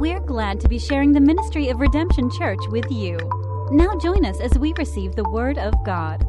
We're glad to be sharing the ministry of Redemption Church with you. Now join us as we receive the Word of God.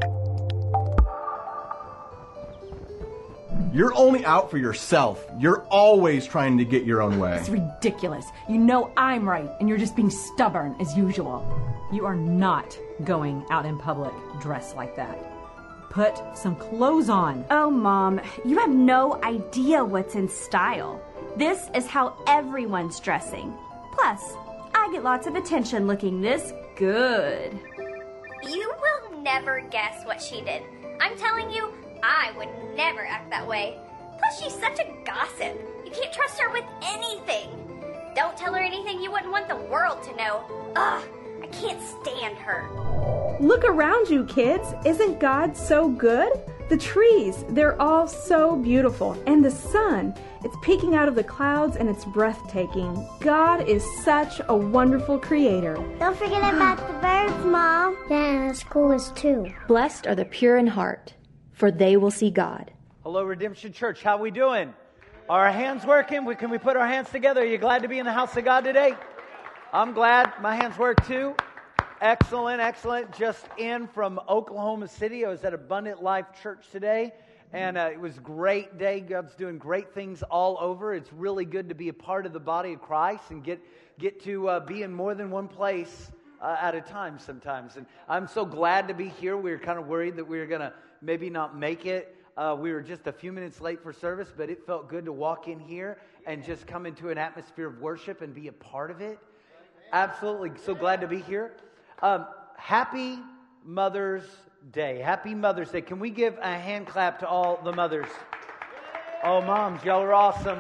You're only out for yourself. You're always trying to get your own way. It's ridiculous. You know I'm right, and you're just being stubborn as usual. You are not going out in public dressed like that. Put some clothes on. Oh, Mom, you have no idea what's in style. This is how everyone's dressing. Plus, I get lots of attention looking this good. You will never guess what she did. I'm telling you, I would never act that way. Plus, she's such a gossip. You can't trust her with anything. Don't tell her anything you wouldn't want the world to know. Ugh, I can't stand her. Look around you, kids. Isn't God so good? The trees, they're all so beautiful. And the sun, it's peeking out of the clouds and it's breathtaking. God is such a wonderful creator. Don't forget about the birds, Mom. Yeah, that's cool too. Blessed are the pure in heart, for they will see God. Hello, Redemption Church. How we doing? Are our hands working? Can we put our hands together? Are you glad to be in the house of God today? I'm glad. My hands work too. Excellent, excellent. Just in from Oklahoma City. I was at Abundant Life Church today, and it was a great day. God's doing great things all over. It's really good to be a part of the body of Christ and get to be in more than one place at a time sometimes. And I'm so glad to be here. We were kind of worried that we were going to maybe not make it. We were just a few minutes late for service, but it felt good to walk in here and just come into an atmosphere of worship and be a part of it. Absolutely. So glad to be here. Happy Mother's Day. Happy Mother's Day. Can we give a hand clap to all the mothers? Oh, moms, y'all are awesome.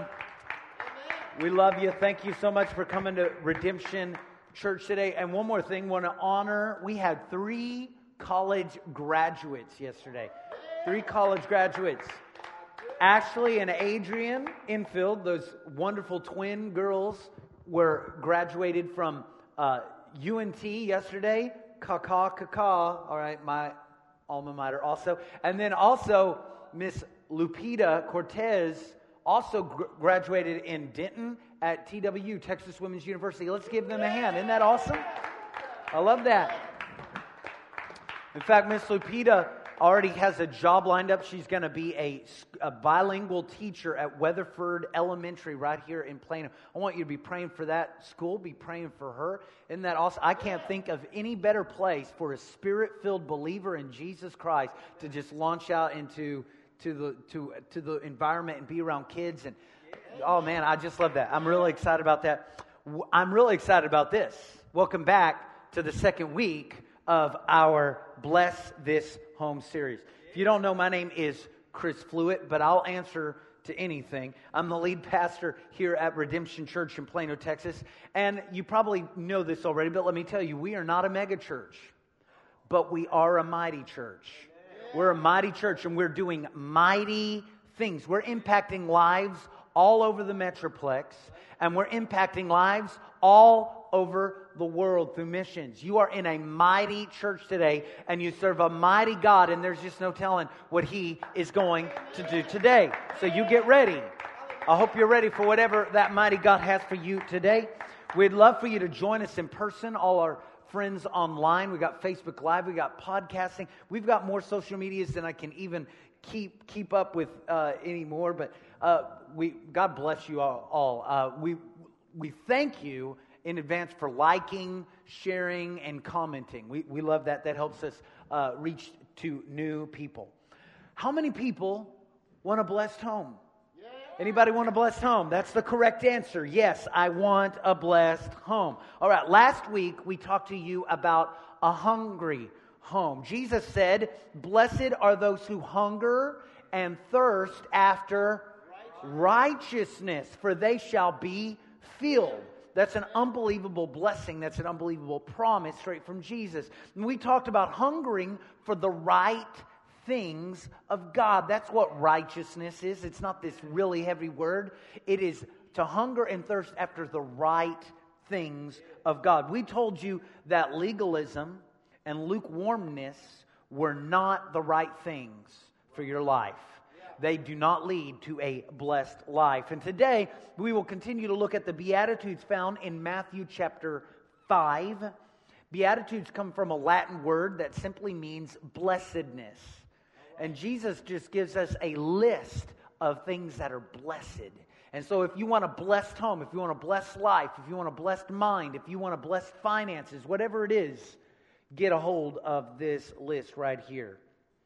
We love you. Thank you so much for coming to Redemption Church today. And one more thing, want to honor, we had 3 college graduates yesterday. 3 college graduates. Ashley and Adrian Infield, those wonderful twin girls, were graduated from UNT yesterday. Kaka. All right, my alma mater also. And then also Miss Lupita Cortez also graduated in Denton at TWU, Texas Women's University. Let's give them a hand. Isn't that awesome? I love that. In fact, Miss Lupita already has a job lined up. She's going to be a bilingual teacher at Weatherford Elementary right here in Plano. I want you to be praying for that school. Be praying for her. Isn't that awesome? I can't think of any better place for a spirit-filled believer in Jesus Christ to just launch out into the environment and be around kids. And oh man, I just love that. I'm really excited about that. I'm really excited about this. Welcome back to the second week of our Bless This Home series. If you don't know, my name is Chris Fluitt, but I'll answer to anything. I'm the lead pastor here at Redemption Church in Plano, Texas. And you probably know this already, but let me tell you, we are not a mega church, but we are a mighty church. We're a mighty church, and we're doing mighty things. We're impacting lives all over the Metroplex, and we're impacting lives all over the world through missions. You are in a mighty church today, and you serve a mighty God, and there's just no telling what He is going to do today. So you get ready. I hope you're ready for whatever that mighty God has for you today. We'd love for you to join us in person, all our friends online. We got Facebook Live, we got podcasting. We've got more social medias than I can even keep up with anymore, but God bless you all. We thank you in advance for liking, sharing, and commenting. We love that. That helps us reach to new people. How many people want a blessed home? Anybody want a blessed home? That's the correct answer. Yes, I want a blessed home. All right, last week we talked to you about a hungry home. Jesus said, "Blessed are those who hunger and thirst after righteousness, for they shall be filled." That's an unbelievable blessing. That's an unbelievable promise straight from Jesus. And we talked about hungering for the right things of God. That's what righteousness is. It's not this really heavy word. It is to hunger and thirst after the right things of God. We told you that legalism and lukewarmness were not the right things for your life. they do not lead to a blessed life. And today, we will continue to look at the Beatitudes found in Matthew chapter 5. Beatitudes come from a Latin word that simply means blessedness. And Jesus just gives us a list of things that are blessed. And so if you want a blessed home, if you want a blessed life, if you want a blessed mind, if you want a blessed finances, whatever it is, get a hold of this list right here.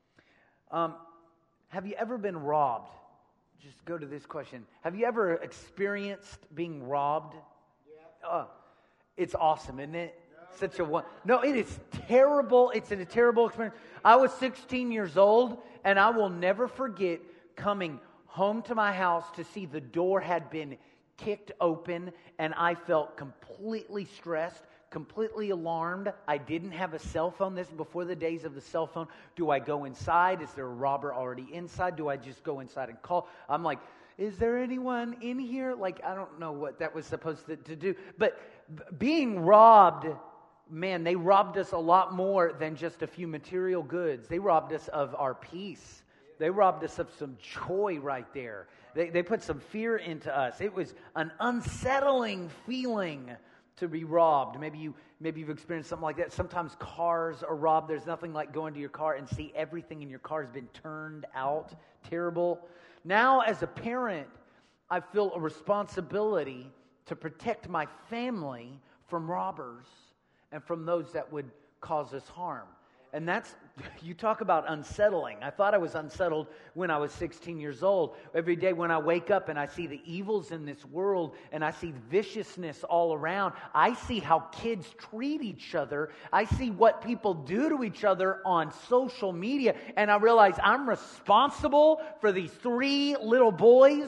Have you ever been robbed? Just go to this question. Have you ever experienced being robbed? Yeah. It's awesome, isn't it? No, it is terrible. It's a terrible experience. I was 16 years old, and I will never forget coming home to my house to see the door had been kicked open, and I felt completely stressed, completely alarmed. I didn't have a cell phone. This is before the days of the cell phone. Do I go inside? Is there a robber already inside? Do I just go inside and call? I'm like, is there anyone in here? Like, I don't know what that was supposed to do. But being robbed, man, they robbed us a lot more than just a few material goods. They robbed us of our peace. They robbed us of some joy right there. They put some fear into us. It was an unsettling feeling to be robbed. Maybe you've experienced something like that. Sometimes cars are robbed. There's nothing like going to your car and see everything in your car has been turned out. Terrible. Now, as a parent, I feel a responsibility to protect my family from robbers and from those that would cause us harm. And that's, you talk about unsettling. I thought I was unsettled when I was 16 years old. Every day when I wake up and I see the evils in this world and I see viciousness all around, I see how kids treat each other. I see what people do to each other on social media. And I realize I'm responsible for these 3 little boys.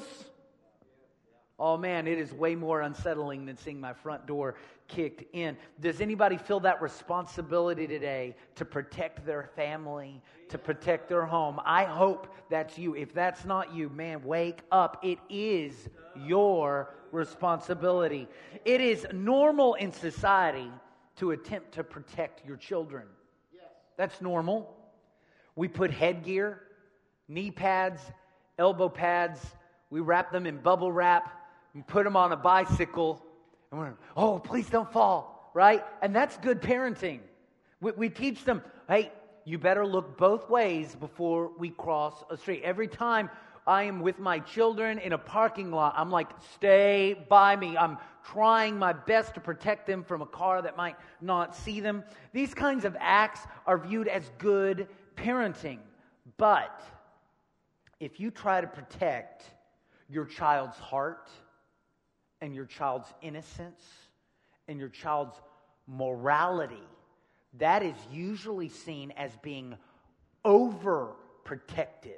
Oh man, it is way more unsettling than seeing my front door kicked in. Does anybody feel that responsibility today to protect their family, to protect their home? I hope that's you. If that's not you, man, wake up. It is your responsibility. It is normal in society to attempt to protect your children. That's normal. We put headgear, knee pads, elbow pads. We wrap them in bubble wrap and put them on a bicycle. And we're, oh, please don't fall, right? And that's good parenting. We teach them, hey, you better look both ways before we cross a street. Every time I am with my children in a parking lot, I'm like, stay by me. I'm trying my best to protect them from a car that might not see them. These kinds of acts are viewed as good parenting. But if you try to protect your child's heart and your child's innocence and your child's morality, that is usually seen as being overprotective.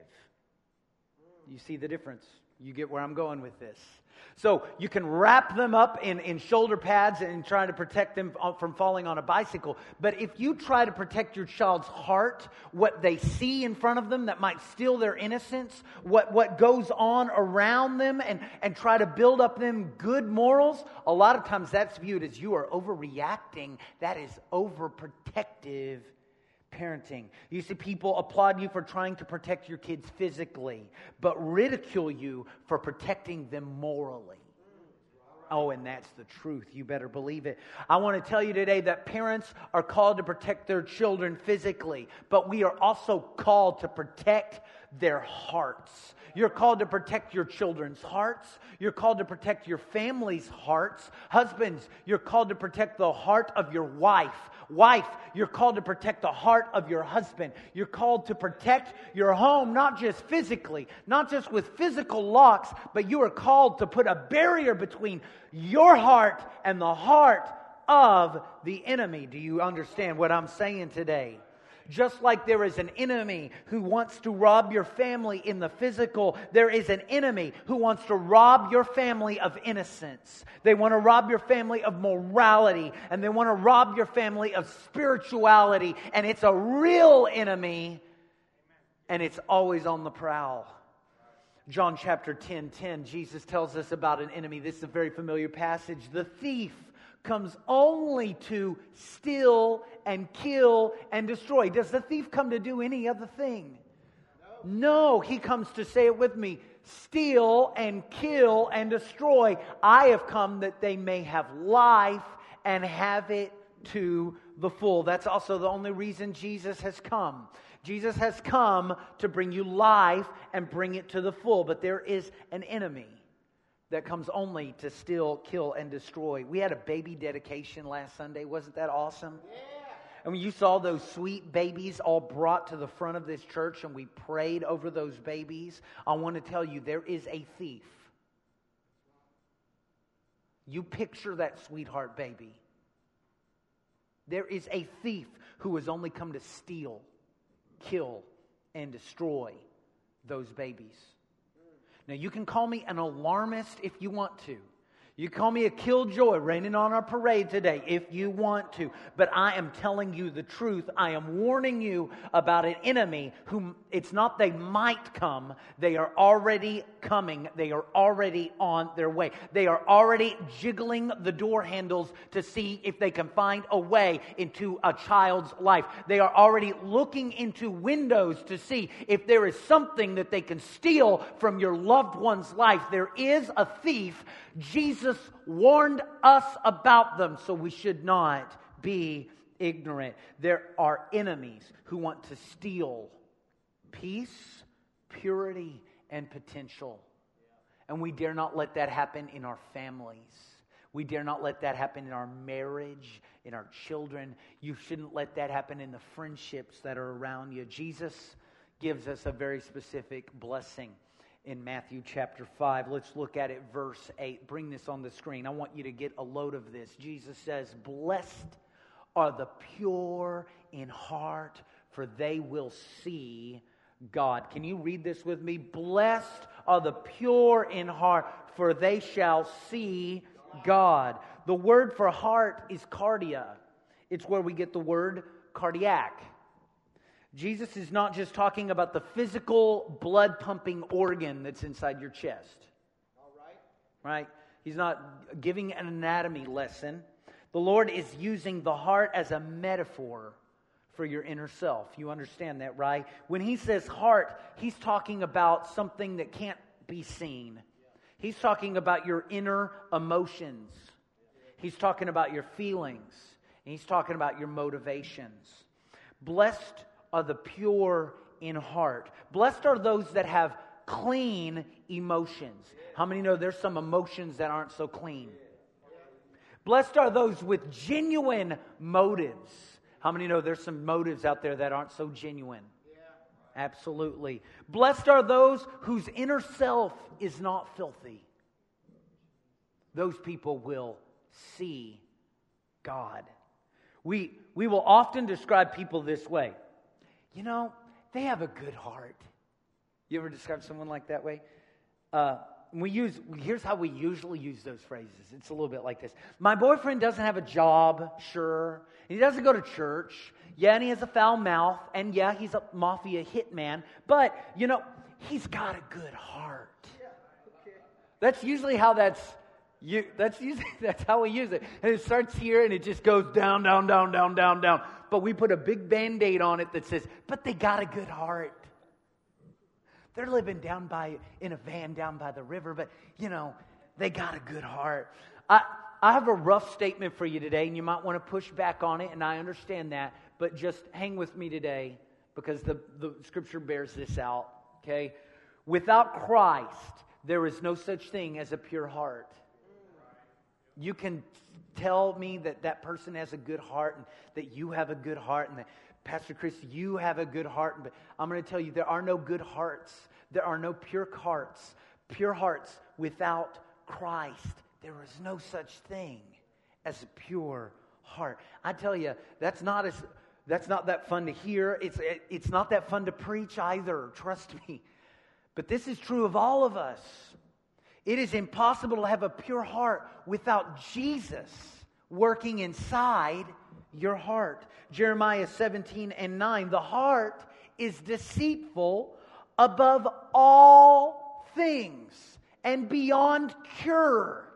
You see the difference? You get where I'm going with this. So you can wrap them up in shoulder pads and try to protect them from falling on a bicycle. But if you try to protect your child's heart, what they see in front of them that might steal their innocence, what goes on around them, and try to build up them good morals, a lot of times that's viewed as you are overreacting. That is overprotective parenting. You see people applaud you for trying to protect your kids physically, but ridicule you for protecting them morally. Oh, and that's the truth. You better believe it. I want to tell you today that parents are called to protect their children physically, but we are also called to protect their hearts. You're called to protect your children's hearts. You're called to protect your family's hearts. Husbands, you're called to protect the heart of your wife. Wife, you're called to protect the heart of your husband. You're called to protect your home, not just physically, not just with physical locks, but you are called to put a barrier between your heart and the heart of the enemy. Do you understand what I'm saying today? Just like there is an enemy who wants to rob your family in the physical, there is an enemy who wants to rob your family of innocence. They want to rob your family of morality, and they want to rob your family of spirituality. And it's a real enemy, and it's always on the prowl. John chapter 10:10, Jesus tells us about an enemy. This is a very familiar passage. The thief comes only to steal and kill and destroy. Does the thief come to do any other thing? No, He comes to, say it with me, steal and kill and destroy. I have come that they may have life and have it to the full. That's also the only reason Jesus has come. Jesus has come to bring you life and bring it to the full. But there is an enemy that comes only to steal, kill, and destroy. We had a baby dedication last Sunday. Wasn't that awesome? Yeah. And when you saw those sweet babies all brought to the front of this church and we prayed over those babies, I want to tell you, there is a thief. You picture that sweetheart baby. There is a thief who has only come to steal, kill, and destroy those babies. Now, you can call me an alarmist if you want to. You call me a killjoy raining on our parade today if you want to. But I am telling you the truth. I am warning you about an enemy whom it's not they might come. They are already coming. They are already on their way. They are already jiggling the door handles to see if they can find a way into a child's life. They are already looking into windows to see if there is something that they can steal from your loved one's life. There is a thief. Jesus warned us about them, so we should not be ignorant. There are enemies who want to steal peace, purity, and potential. And we dare not let that happen in our families. We dare not let that happen in our marriage, in our children. You shouldn't let that happen in the friendships that are around you. Jesus gives us a very specific blessing in Matthew chapter 5. Let's look at it, verse 8. Bring this on the screen. I want you to get a load of this. Jesus says, "Blessed are the pure in heart, for they will see God." Can you read this with me? Blessed are the pure in heart, for they shall see God. The word for heart is cardia. It's where we get the word cardiac. Jesus is not just talking about the physical blood pumping organ that's inside your chest. All right. Right? He's not giving an anatomy lesson. The Lord is using the heart as a metaphor for your inner self. You understand that, right? When He says heart, He's talking about something that can't be seen. He's talking about your inner emotions. He's talking about your feelings. And He's talking about your motivations. Blessed are the pure in heart. Blessed are those that have clean emotions. How many know there's some emotions that aren't so clean? Blessed are those with genuine motives. How many know there's some motives out there that aren't so genuine? Absolutely. Blessed are those whose inner self is not filthy. Those people will see God. We will often describe people this way. You know, they have a good heart. You ever describe someone like that way? Here's how we usually use those phrases. It's a little bit like this. My boyfriend doesn't have a job, sure. He doesn't go to church. Yeah, and he has a foul mouth. And yeah, he's a mafia hitman. But, you know, he's got a good heart. That's usually how that's how we use it. And it starts here and it just goes down, down, down, down, down, down. But we put a big Band-Aid on it that says, but they got a good heart. They're living in a van down by the river, but, you know, they got a good heart. I have a rough statement for you today, and you might want to push back on it, and I understand that, but just hang with me today because the Scripture bears this out, okay? Without Christ, there is no such thing as a pure heart. You can tell me that person has a good heart and that you have a good heart and that, Pastor Chris, you have a good heart. But I'm going to tell you, there are no good hearts. There are no pure hearts. Pure hearts without Christ. There is no such thing as a pure heart. I tell you, that's not that fun to hear. It's not that fun to preach either. Trust me. But this is true of all of us. It is impossible to have a pure heart without Jesus working inside your heart. Jeremiah 17:9, the heart is deceitful above all things and beyond cure.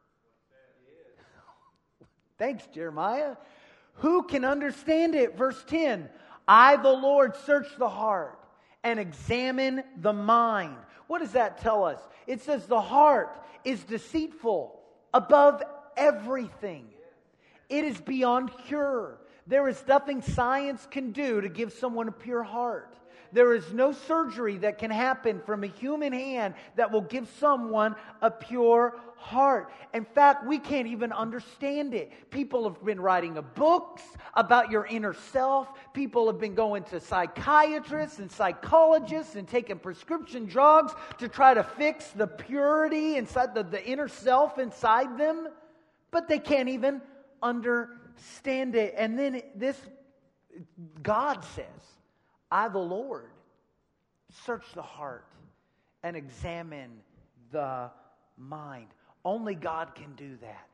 Thanks, Jeremiah. Who can understand it? Verse 10, I, the Lord, search the heart and examine the mind. What does that tell us? It says the heart is deceitful above everything. It is beyond cure. There is nothing science can do to give someone a pure heart. There is no surgery that can happen from a human hand that will give someone a pure heart. In fact, we can't even understand it. People have been writing books about your inner self. People have been going to psychiatrists and psychologists and taking prescription drugs to try to fix the purity inside the inner self inside them. But they can't even understand it. And then God says, I, the Lord, search the heart and examine the mind. Only God can do that.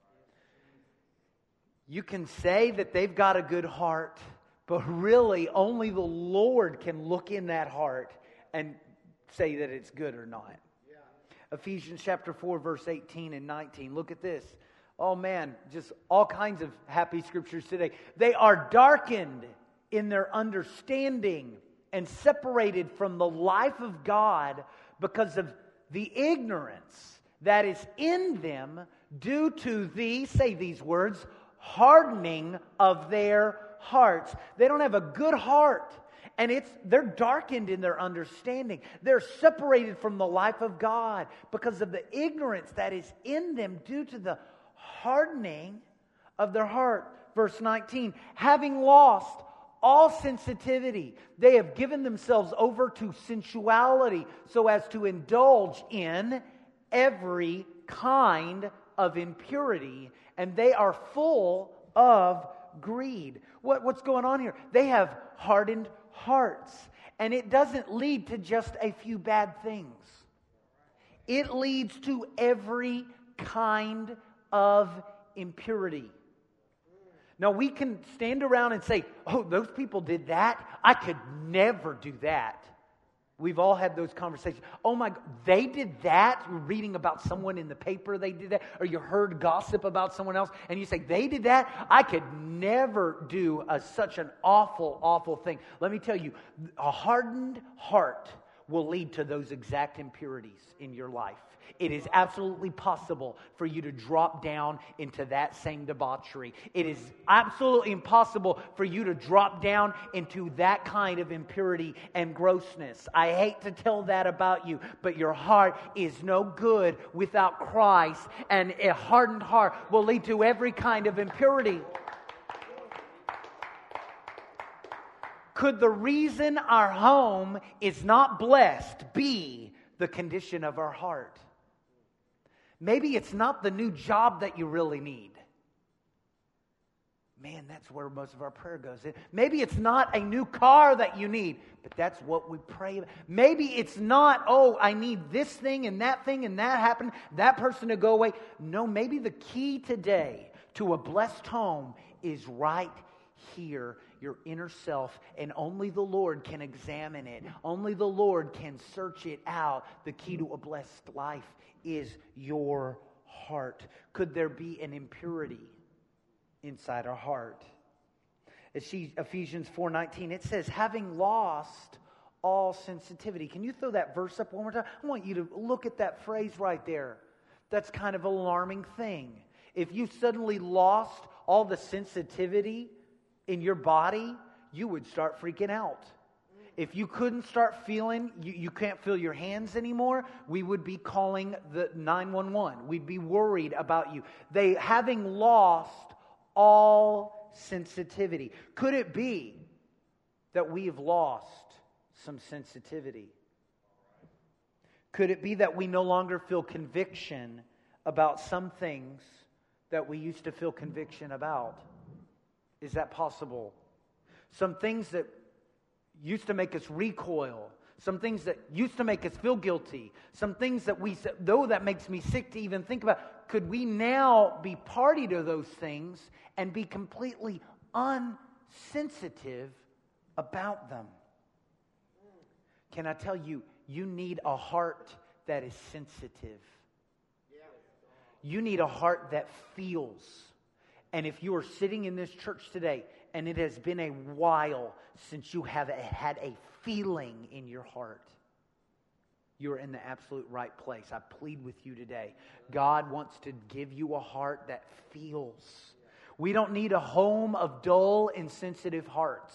You can say that they've got a good heart, but really only the Lord can look in that heart and say that it's good or not. Ephesians chapter 4, verse 18 and 19. Look at this. Oh man, just all kinds of happy scriptures today. They are darkened in their understanding and separated from the life of God because of the ignorance that is in them due to the, say these words, hardening of their hearts. They don't have a good heart, and they're darkened in their understanding. They're separated from the life of God because of the ignorance that is in them due to the hardening of their heart. Verse 19, having lost all sensitivity, they have given themselves over to sensuality so as to indulge in every kind of impurity, and they are full of greed. What's going on here? They have hardened hearts, and it doesn't lead to just a few bad things. It leads to every kind of impurity. Now, we can stand around and say, oh, those people did that. I could never do that. We've all had those conversations. Oh my, they did that. You're reading about someone in the paper, they did that. Or you heard gossip about someone else, and you say, they did that. I could never do such an awful, awful thing. Let me tell you, a hardened heart will lead to those exact impurities in your life. It is absolutely possible for you to drop down into that same debauchery. It is absolutely impossible for you to drop down into that kind of impurity and grossness. I hate to tell that about you, but your heart is no good without Christ, and a hardened heart will lead to every kind of impurity. Could the reason our home is not blessed be the condition of our heart? Maybe it's not the new job that you really need. Man, that's where most of our prayer goes. Maybe it's not a new car that you need, but that's what we pray about. Maybe it's not, oh, I need this thing and that happened, that person to go away. No, maybe the key today to a blessed home is right here, your inner self, and only the Lord can examine it. Only the Lord can search it out. The key to a blessed life is your heart. Could there be an impurity inside our heart? Ephesians 4:19, it says, having lost all sensitivity. Can you throw that verse up one more time? I want you to look at that phrase right there. That's kind of an alarming thing. If you suddenly lost all the sensitivity in your body, you would start freaking out. If you couldn't start feeling, you can't feel your hands anymore, we would be calling the 911. We'd be worried about you. They having lost all sensitivity. Could it be that we have lost some sensitivity? Could it be that we no longer feel conviction about some things that we used to feel conviction about? Is that possible? Some things that used to make us recoil, some things that used to make us feel guilty, some things that we said, though that makes me sick to even think about, could we now be party to those things and be completely unsensitive about them? Can I tell you, you need a heart that is sensitive. You need a heart that feels. And if you are sitting in this church today and it has been a while since you have had a feeling in your heart, you're in the absolute right place. I plead with you today. God wants to give you a heart that feels. We don't need a home of dull, insensitive hearts.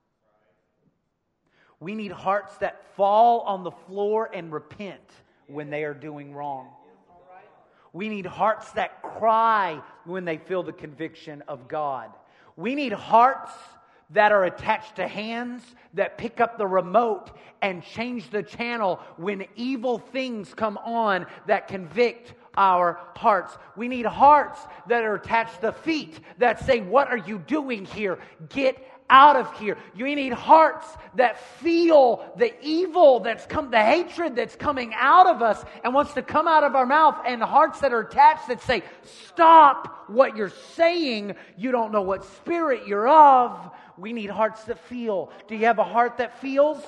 We need hearts that fall on the floor and repent when they are doing wrong. We need hearts that cry when they feel the conviction of God. We need hearts that are attached to hands that pick up the remote and change the channel when evil things come on that convict our hearts. We need hearts that are attached to feet that say, "What are you doing here? Get out of here." You need hearts that feel the evil that's come, the hatred that's coming out of us and wants to come out of our mouth, and hearts that are attached that say, "Stop what you're saying. You don't know what spirit you're of." We need hearts that feel. Do you have a heart that feels?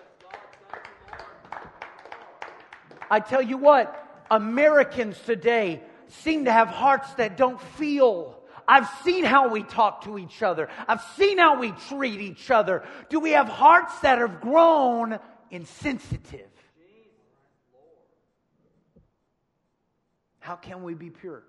I tell you what, Americans today seem to have hearts that don't feel. I've seen how we talk to each other. I've seen how we treat each other. Do we have hearts that have grown insensitive? How can we be pure?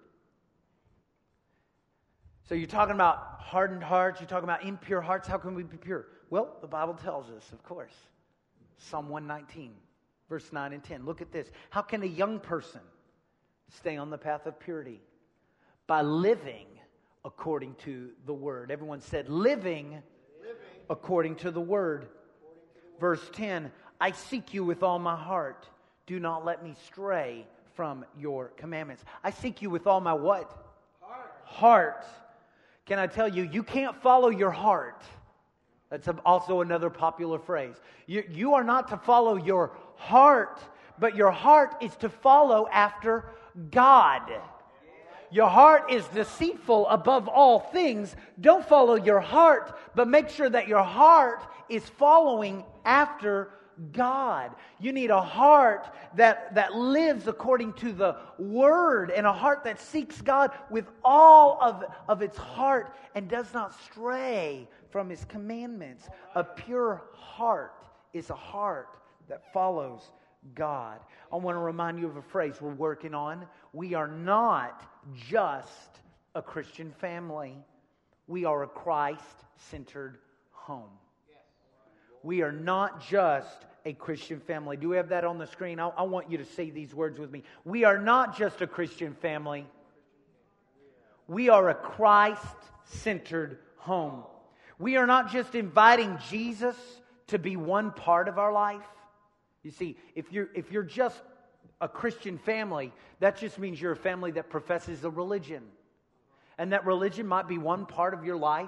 So you're talking about hardened hearts, you're talking about impure hearts. How can we be pure? Well, the Bible tells us, of course. Psalm 119, verse 9 and 10. Look at this. How can a young person stay on the path of purity? By living according to the Word. Everyone said, living according to the Word. Verse 10, I seek you with all my heart. Do not let me stray from your commandments. I seek you with all my what? Heart. Can I tell you, you can't follow your heart. That's also another popular phrase. You are not to follow your heart, but your heart is to follow after God. Your heart is deceitful above all things. Don't follow your heart, but make sure that your heart is following after God. You need a heart that lives according to the Word, and a heart that seeks God with all of its heart and does not stray from His commandments. A pure heart is a heart that follows God. I want to remind you of a phrase we're working on. We are not just a Christian family. We are a Christ-centered home. We are not just a Christian family. Do we have that on the screen? I want you to say these words with me. We are not just a Christian family. We are a Christ-centered home. We are not just inviting Jesus to be one part of our life. You see, if you're just a Christian family, that just means you're a family that professes a religion. And that religion might be one part of your life.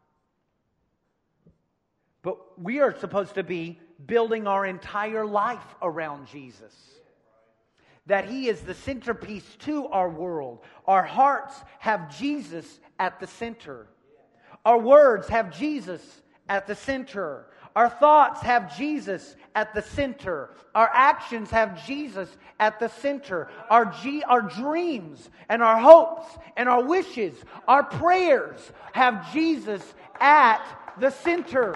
But we are supposed to be building our entire life around Jesus. That He is the centerpiece to our world. Our hearts have Jesus at the center. Our words have Jesus at the center. Our thoughts have Jesus at the center. Our actions have Jesus at the center. Our dreams and our hopes and our wishes, our prayers have Jesus at the center.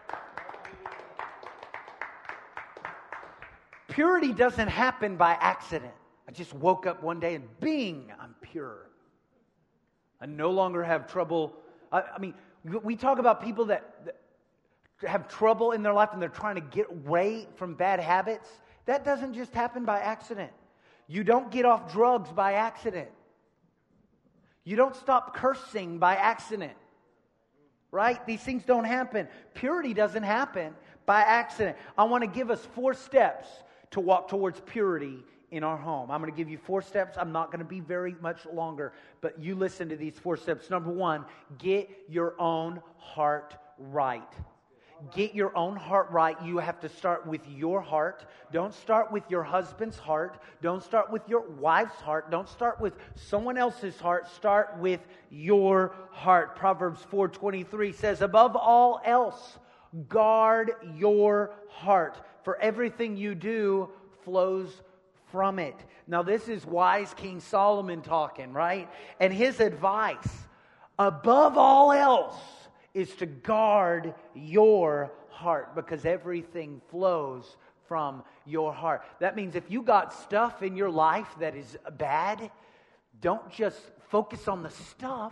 Purity doesn't happen by accident. I just woke up one day and bing, I'm pure. I no longer have trouble. I mean, we talk about people that have trouble in their life and they're trying to get away from bad habits. That doesn't just happen by accident. You don't get off drugs by accident. You don't stop cursing by accident. Right? These things don't happen. Purity doesn't happen by accident. I want to give us 4 steps to walk towards purity in our home. I'm going to give you 4 steps. I'm not going to be very much longer, but you listen to these 4 steps. Number 1, get your own heart right. Get your own heart right. You have to start with your heart. Don't start with your husband's heart. Don't start with your wife's heart. Don't start with someone else's heart. Start with your heart. Proverbs 4:23 says, above all else, guard your heart, for everything you do flows from it. Now this is wise King Solomon talking, right? And his advice, above all else, is to guard your heart, because everything flows from your heart. That means if you got stuff in your life that is bad, don't just focus on the stuff.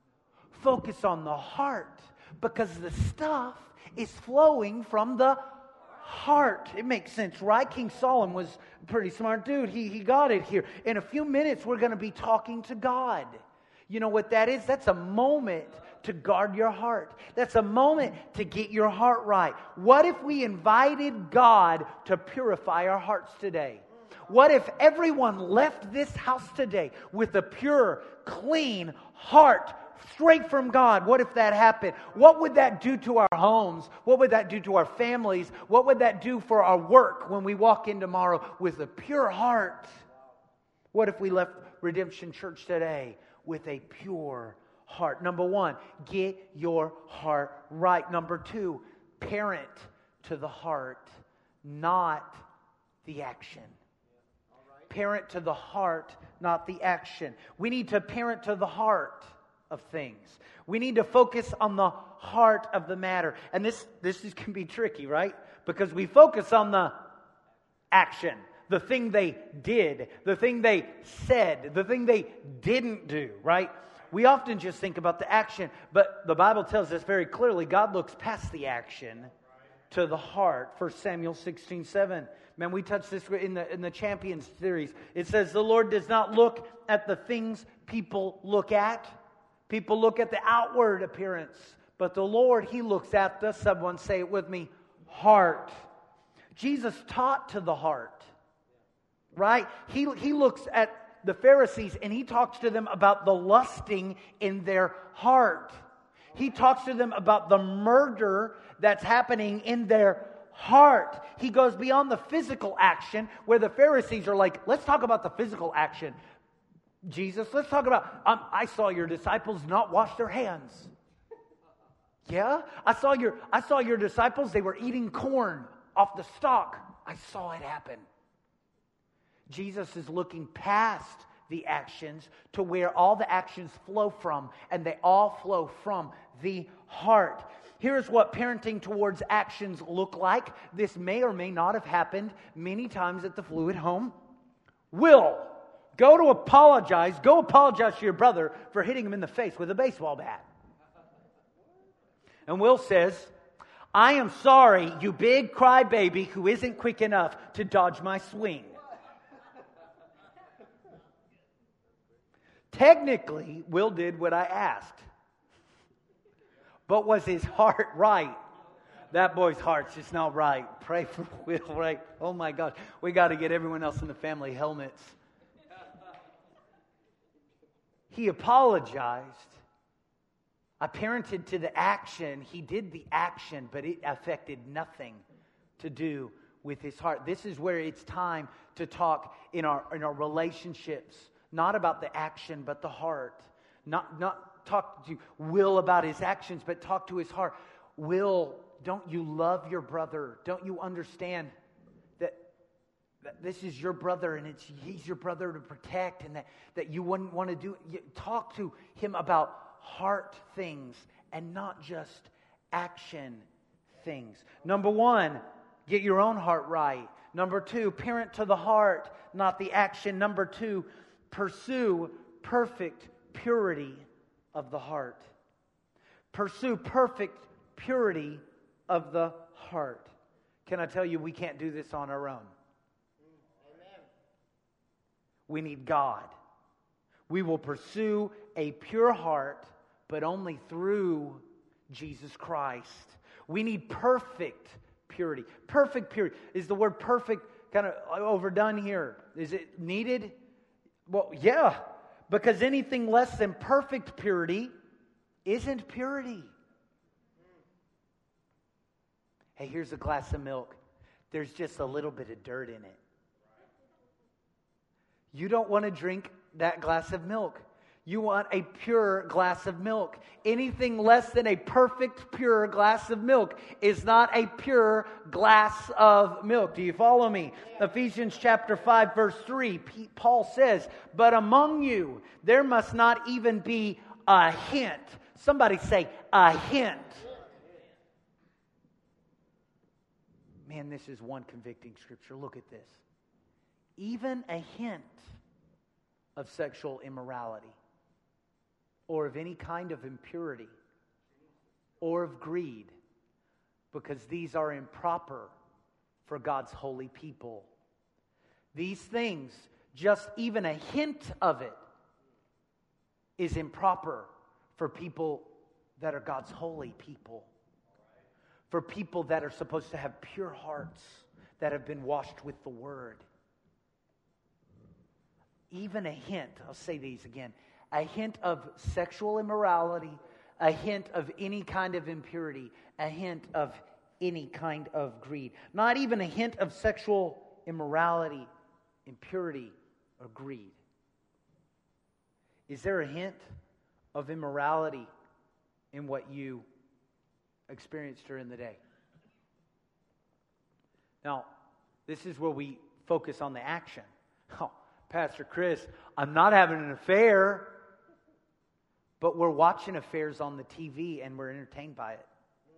Focus on the heart, because the stuff is flowing from the heart. It makes sense, right? King Solomon was a pretty smart dude. He got it here. In a few minutes, we're going to be talking to God. You know what that is? That's a moment to guard your heart. That's a moment to get your heart right. What if we invited God to purify our hearts today? What if everyone left this house today with a pure, clean heart straight from God? What if that happened? What would that do to our homes? What would that do to our families? What would that do for our work when we walk in tomorrow with a pure heart? What if we left Redemption Church today with a pure heart? Number one, get your heart right. Number two, parent to the heart, not the action. Parent to the heart, not the action. We need to parent to the heart of things. We need to focus on the heart of the matter. And this can be tricky, right? Because we focus on the action, the thing they did, the thing they said, the thing they didn't do, right? We often just think about the action, but the Bible tells us very clearly God looks past the action to the heart. 1 Samuel 16:7. Man, we touched this in the Champions series. It says the Lord does not look at the things people look at. People look at the outward appearance, but the Lord, He looks at the, someone say it with me, heart. Jesus taught to the heart, right? He looks at the Pharisees and He talks to them about the lusting in their heart. He talks to them about the murder that's happening in their heart. He goes beyond the physical action, where the Pharisees are like, let's talk about the physical action. Jesus, let's talk about, I saw your disciples not wash their hands. Yeah? I saw your disciples, they were eating corn off the stalk. I saw it happen. Jesus is looking past the actions to where all the actions flow from, and they all flow from the heart. Here's what parenting towards actions look like. This may or may not have happened many times at the Fluid home. Will, go apologize to your brother for hitting him in the face with a baseball bat. And Will says, I am sorry, you big crybaby who isn't quick enough to dodge my swing. Technically, Will did what I asked. But was his heart right? That boy's heart's just not right. Pray for Will, right? Oh my gosh. We got to get everyone else in the family helmets. He apologized. I parented to the action. He did the action, but it affected nothing to do with his heart. This is where it's time to talk in our relationships, not about the action, but the heart. Not talk to Will about his actions, but talk to his heart. Will, don't you love your brother? Don't you understand that this is your brother and he's your brother to protect, and that you wouldn't want to do it? Talk to him about heart things and not just action things. Number one, get your own heart right. Number two, parent to the heart, not the action. Number two, pursue perfect purity of the heart. Pursue perfect purity of the heart. Can I tell you, we can't do this on our own. Amen. We need God. We will pursue a pure heart, but only through Jesus Christ. We need perfect purity. Perfect purity. Is the word perfect kind of overdone here? Is it needed? Well, yeah. Because anything less than perfect purity isn't purity. Hey, here's a glass of milk. There's just a little bit of dirt in it. You don't want to drink that glass of milk. You want a pure glass of milk. Anything less than a perfect, pure glass of milk is not a pure glass of milk. Do you follow me? Ephesians chapter 5, verse 3, Paul says, but among you there must not even be a hint. Somebody say, a hint. Man, this is one convicting scripture. Look at this. Even a hint of sexual immorality, or of any kind of impurity, or of greed, because these are improper for God's holy people. These things, just even a hint of it, is improper for people that are God's holy people. For people that are supposed to have pure hearts, that have been washed with the Word. Even a hint, I'll say these again, a hint of sexual immorality, a hint of any kind of impurity, a hint of any kind of greed. Not even a hint of sexual immorality, impurity, or greed. Is there a hint of immorality in what you experienced during the day? Now, this is where we focus on the action. Oh, Pastor Chris, I'm not having an affair, but we're watching affairs on the TV and we're entertained by it.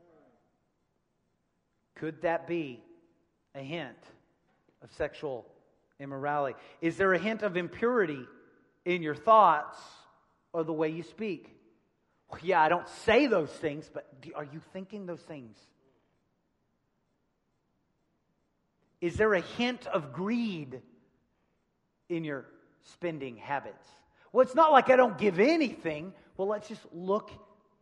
Could that be a hint of sexual immorality? Is there a hint of impurity in your thoughts or the way you speak? Well, yeah, I don't say those things, but are you thinking those things? Is there a hint of greed in your spending habits? Well, it's not like I don't give anything. Well, let's just look.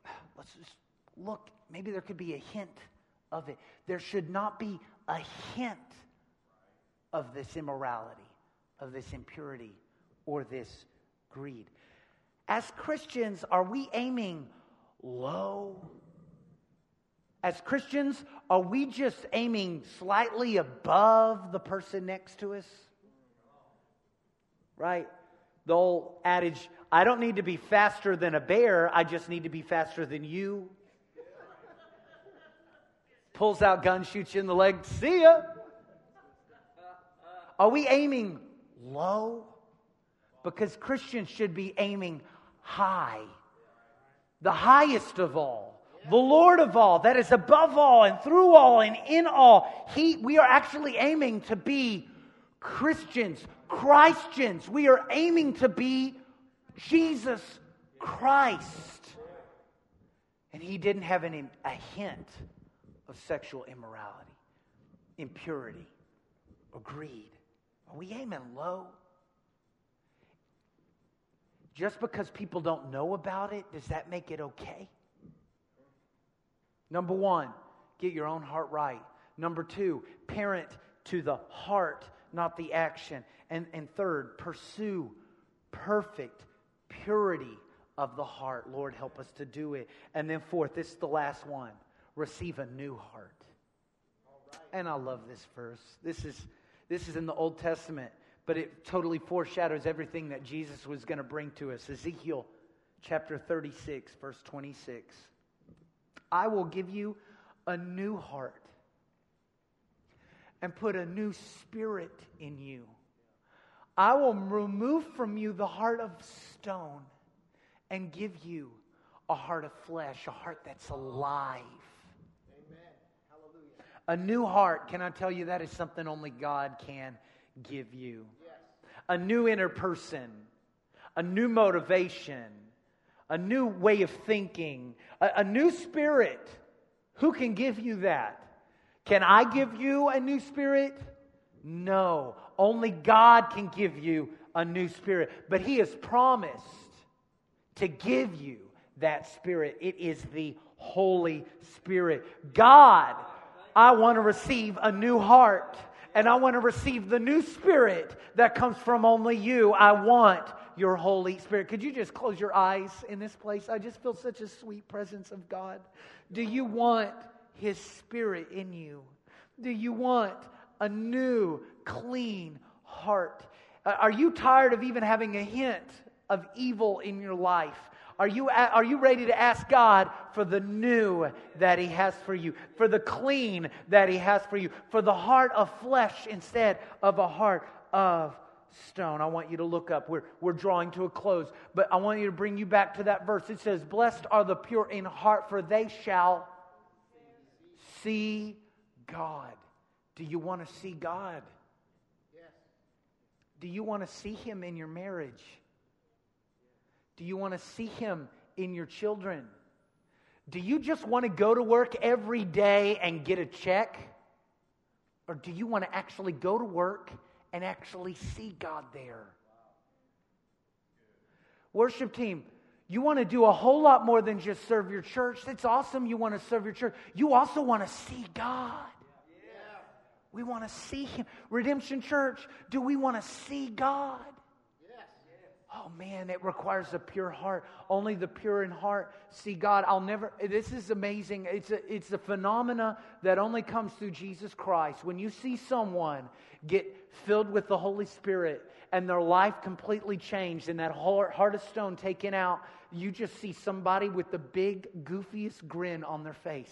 Maybe there could be a hint of it. There should not be a hint of this immorality, of this impurity, or this greed. As Christians, are we aiming low? As Christians, are we just aiming slightly above the person next to us? Right? The old adage, I don't need to be faster than a bear, I just need to be faster than you. Pulls out gun, shoots you in the leg, see ya. Are we aiming low? Because Christians should be aiming high. The highest of all. The Lord of all. That is above all and through all and in all. We are actually aiming to be Christians. Christians. We are aiming to be Jesus Christ. And He didn't have a hint of sexual immorality, impurity, or greed. Are we aiming low? Just because people don't know about it, does that make it okay? Number one, get your own heart right. Number two, parent to the heart, not the action. And third, pursue perfect purity of the heart. Lord, help us to do it. And then fourth, this is the last one. Receive a new heart. And I love this verse. This is in the Old Testament, but it totally foreshadows everything that Jesus was going to bring to us. Ezekiel chapter 36, verse 26. I will give you a new heart and put a new spirit in you. I will remove from you the heart of stone and give you a heart of flesh, a heart that's alive. Amen. Hallelujah. A new heart, can I tell you, that is something only God can give you. Yes. A new inner person, a new motivation, a new way of thinking, a new spirit. Who can give you that? Can I give you a new spirit? No. Only God can give you a new spirit. But He has promised to give you that Spirit. It is the Holy Spirit. God, I want to receive a new heart. And I want to receive the new Spirit that comes from only You. I want Your Holy Spirit. Could you just close your eyes in this place? I just feel such a sweet presence of God. Do you want His Spirit in you? Do you want a new, clean heart? Are you tired of even having a hint of evil in your life? Are you ready to ask God for the new that He has for you, for the clean that He has for you, for the heart of flesh instead of a heart of stone. I want you to look up. We're drawing to a close. But I want you to bring you back to that verse. It says, blessed are the pure in heart, for they shall see God. Do you want to see God? Yes. Do you want to see Him in your marriage? Do you want to see Him in your children? Do you just want to go to work every day and get a check? Or do you want to actually go to work and actually see God there? Worship team, you want to do a whole lot more than just serve your church. It's awesome you want to serve your church. You also want to see God. We want to see Him. Redemption Church, do we want to see God? Oh man, it requires a pure heart. Only the pure in heart see God. This is amazing. It's a phenomena that only comes through Jesus Christ. When you see someone get filled with the Holy Spirit and their life completely changed and that heart of stone taken out, you just see somebody with the big, goofiest grin on their face.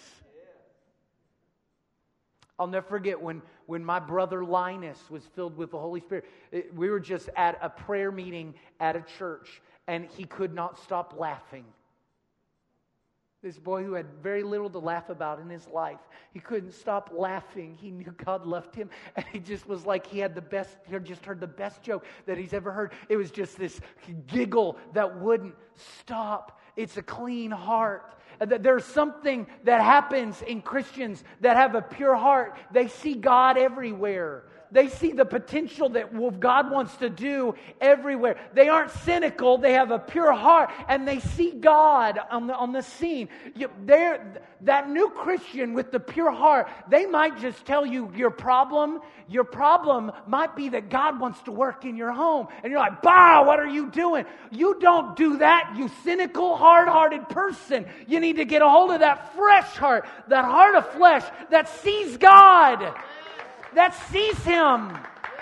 I'll never forget when my brother Linus was filled with the Holy Spirit. We were just at a prayer meeting at a church, and he could not stop laughing. This boy who had very little to laugh about in his life, he couldn't stop laughing. He knew God loved him, and he just was like he had just heard the best joke that he's ever heard. It was just this giggle that wouldn't stop. It's a clean heart. There's something that happens in Christians that have a pure heart. They see God everywhere. They see the potential that God wants to do everywhere. They aren't cynical. They have a pure heart, and they see God on the scene. That new Christian with the pure heart, they might just tell you your problem. Your problem might be that God wants to work in your home. And you're like, bah, what are you doing? You don't do that, you cynical, hard-hearted person. You need to get a hold of that fresh heart, that heart of flesh that sees God, that sees Him.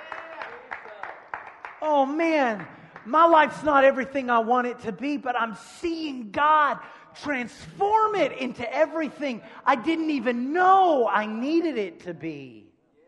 Oh man, my life's not everything I want it to be, but I'm seeing God transform it into everything I didn't even know I needed it to be.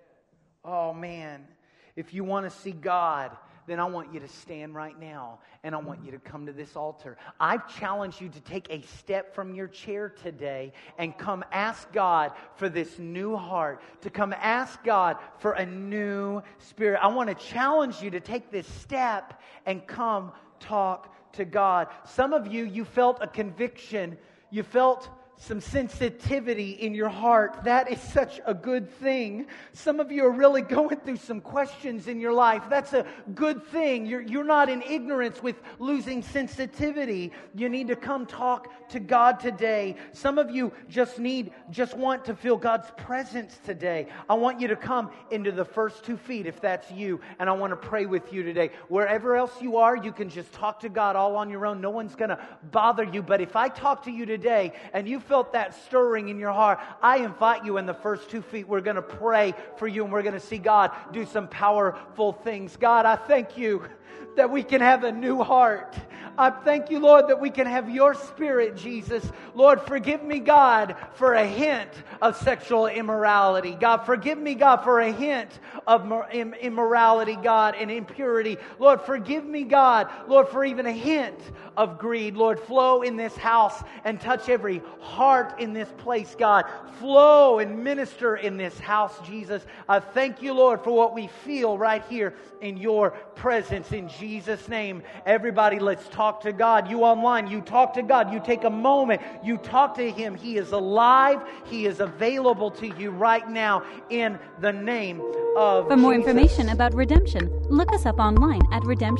Oh man, if you want to see God, then I want you to stand right now and I want you to come to this altar. I've challenged you to take a step from your chair today and come ask God for this new heart, to come ask God for a new spirit. I want to challenge you to take this step and come talk to God. Some of you felt a conviction, you felt some sensitivity in your heart. That is such a good thing. Some of you are really going through some questions in your life. That's a good thing. You're not in ignorance with losing sensitivity. You need to come talk to God today. Some of you just want to feel God's presence today. I want you to come into the first 2 feet if that's you, and I want to pray with you today. Wherever else you are, you can just talk to God all on your own. No one's going to bother you. But if I talk to you today and you felt that stirring in your heart, I invite you in the first 2 feet. We're going to pray for you and we're going to see God do some powerful things. God, I thank you that we can have a new heart. I thank you, Lord, that we can have your Spirit, Jesus. Lord, forgive me, God, for a hint of sexual immorality. God, forgive me, God, for a hint of immorality, God, and impurity. Lord, forgive me, God, Lord, for even a hint of greed. Lord, flow in this house and touch every heart in this place, God. Flow and minister in this house, Jesus. I thank you, Lord, for what we feel right here in your presence. In Jesus' name, everybody, let's talk to God. You online, you talk to God. You take a moment, you talk to Him. He is alive. He is available to you right now in the name of For more Jesus. information about redemption, look us up online at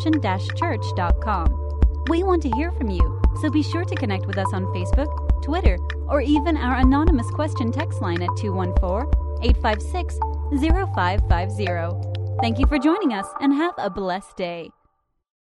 redemption-church.com. We want to hear from you, so be sure to connect with us on Facebook, Twitter, or even our anonymous question text line at 214-856-0550. Thank you for joining us and have a blessed day.